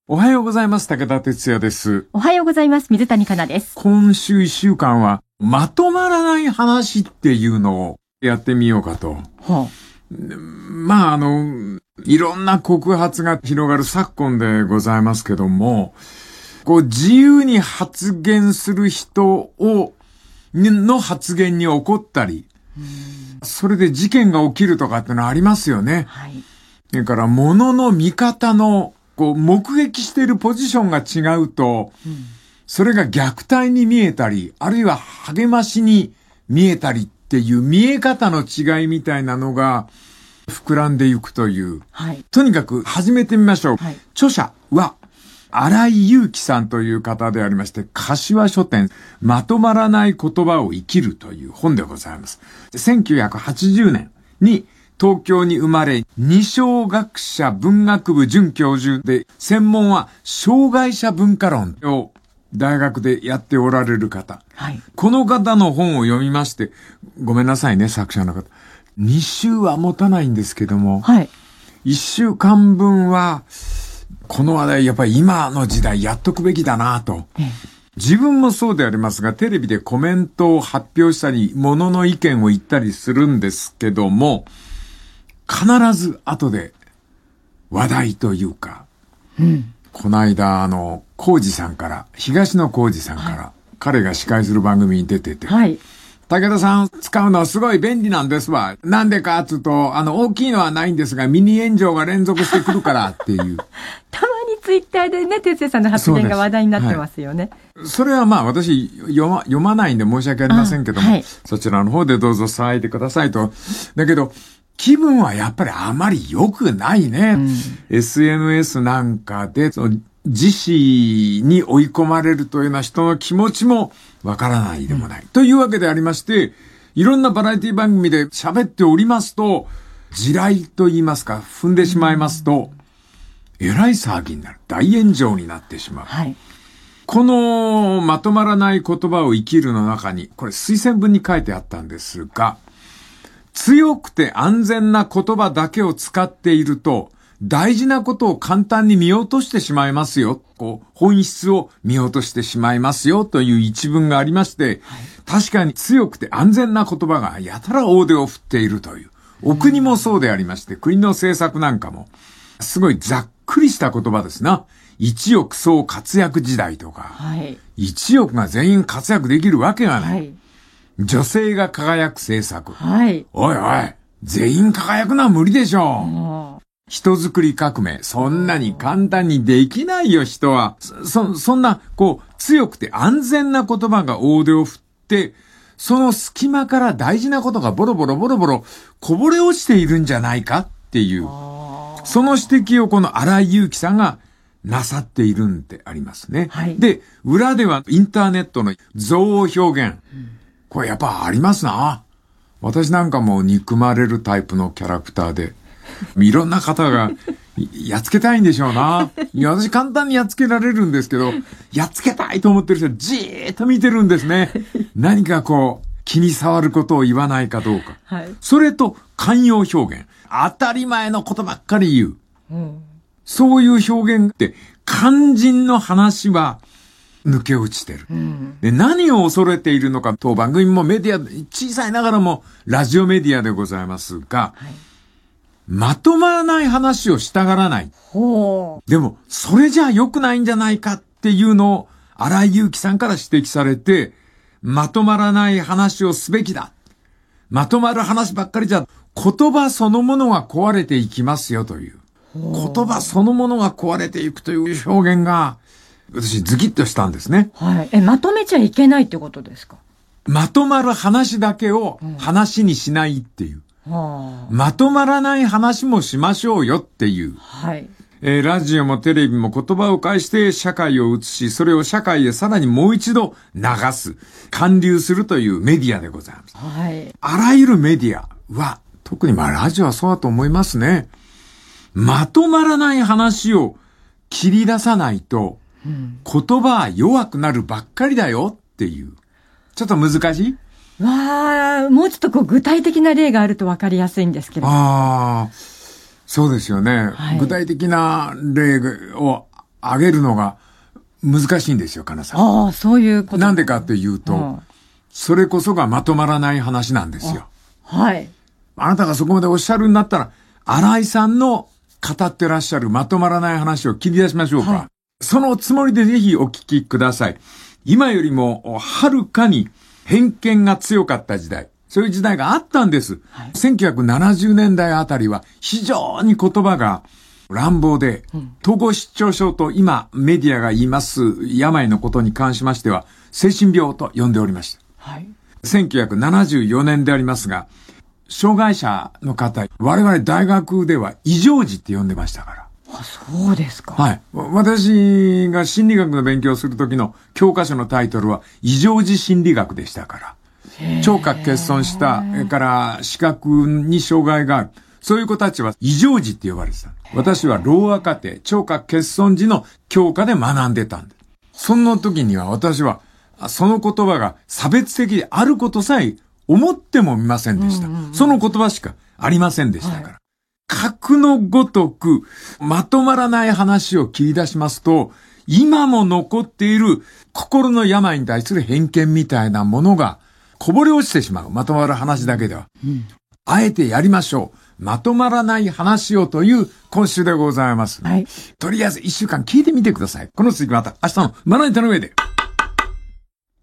おはようございます。武田哲也です。 おはようございます。水谷香奈です。 今週1週間はまとまらない話っていうのをやってみようかと。いろんな告発が広がる昨今でございますけども、自由に発言する人の発言に怒ったり、それで事件が起きるとかってのありますよね。 はい。 だから物の見方の目撃しているポジションが違うと、それが虐待に見えたり、あるいは励ましに見えたりっていう見え方の違いみたいなのが膨らんでいくという。 はい。 とにかく始めてみましょう。 はい。 著者は新井祐樹さんという方でありまして、柏書店まとまらない言葉を生きるという本でございます。1980年に東京に生まれ、二松学舎文学部准教授で、専門は障害者文化論を大学でやっておられる方。 はい。 この方の本を読みまして、ごめんなさいね、作者の方。2週は持たないんですけども、 はい。 1週間分は、この話題、やっぱり今の時代やっとくべきだなと。自分もそうでありますが、テレビでコメントを発表したり、物の意見を言ったりするんですけども、必ず後で話題というか、この間浩二さんから、東野浩二さんから、彼が司会する番組に出てて、 はい。 武田さん使うのはすごい便利なんですわ。なんでかっていうと、大きいのはないんですが、ミニ炎上が連続してくるからっていう。 たまにツイッターでね、哲也さんの発言が話題になってますよね。 それは私読まないんで申し訳ありませんけども、そちらの方でどうぞ伝えてくださいと。だけど、気分はやっぱりあまり良くないね。SNS なんかで、自死に追い込まれるというような人の気持ちもわからないでもない。というわけでありまして、いろんなバラエティ番組で喋っておりますと、地雷と言いますか、踏んでしまいますと、えらい騒ぎになる。大炎上になってしまう。 はい。 このまとまらない言葉を生きるの中に、これ推薦文に書いてあったんですが、強くて安全な言葉だけを使っていると、大事なことを簡単に見落としてしまいますよ。本質を見落としてしまいますよという一文がありまして、確かに強くて安全な言葉がやたら大手を振っているという。お国もそうでありまして、国の政策なんかも、すごいざっくりした言葉ですな。一億総活躍時代とか、 はい。 一億が全員活躍できるわけがない。 はい。 女性が輝く政策。 はい。 おいおい、全員輝くのは無理でしょう。人づくり革命、そんなに簡単にできないよ、人は。そんな、強くて安全な言葉が大手を振って、その隙間から大事なことがボロボロこぼれ落ちているんじゃないかっていう、その指摘をこの新井祐樹さんがなさっているんでありますね。 はい。 で、裏ではインターネットの憎悪表現。これやっぱありますな。私なんかも憎まれるタイプのキャラクターで、いろんな方がやっつけたいんでしょうな。いや、私簡単にやっつけられるんですけど、やっつけたいと思ってる人じーっと見てるんですね。何か気に障ることを言わないかどうか。 はい。 それと慣用表現。当たり前のことばっかり言う。そういう表現って肝心の話は抜け落ちてる。で、何を恐れているのか、当番組もメディア、小さいながらもラジオメディアでございますが、まとまらない話をしたがらない。でも、それじゃ良くないんじゃないかっていうのを、新井祐樹さんから指摘されて、まとまらない話をすべきだ。まとまる話ばっかりじゃ、言葉そのものが壊れていきますよという。言葉そのものが壊れていくという表現が、私ズキッとしたんですね。 はい。まとめちゃいけないってことですか？ まとまる話だけを話にしないっていう。まとまらない話もしましょうよっていう。 はい。 ラジオもテレビも言葉を介して社会を映し、それを社会へさらにもう一度流す、還流するというメディアでございます。 はい。 あらゆるメディアは、特にラジオはそうだと思いますね。まとまらない話を切り出さないと、言葉は弱くなるばっかりだよっていう。ちょっと難しい？ もうちょっと具体的な例があると分かりやすいんですけれど。 そうですよね。具体的な例を上げるのが難しいんですよ、かなさん。 ああ、そういうこと。 なんでかっていうと、それこそがまとまらない話なんですよ。 はい。 あなたがそこまでおっしゃるんだったら、新井さんの語ってらっしゃるまとまらない話を切り出しましょうか。はい、そのつもりでぜひお聞きください。今よりもはるかに偏見が強かった時代。そういう時代があったんです。はい、1970年代あたりは非常に言葉が乱暴で、統合失調症と今メディアが言います病のことに関しましては精神病と呼んでおりました。はい、1974年でありますが、障害者の方、我々大学では異常児って呼んでましたから。 あ、そうですか。 はい。私が心理学の勉強をするときの教科書のタイトルは異常児心理学でしたから。聴覚欠損した、から視覚に障害がある。そういう子たちは異常児って呼ばれてた。私はろうあ課程、聴覚欠損児の教科で学んでたんです。その時には私は、その言葉が差別的であることさえ思ってもみませんでした。その言葉しかありませんでしたから。はい、格のごとくまとまらない話を切り出しますと、今も残っている心の病に対する偏見みたいなものがこぼれ落ちてしまう。まとまる話だけでは。あえてやりましょう。まとまらない話をという今週でございます。はい、とりあえず1週間聞いてみてください。この続きまた明日の学び手の上で。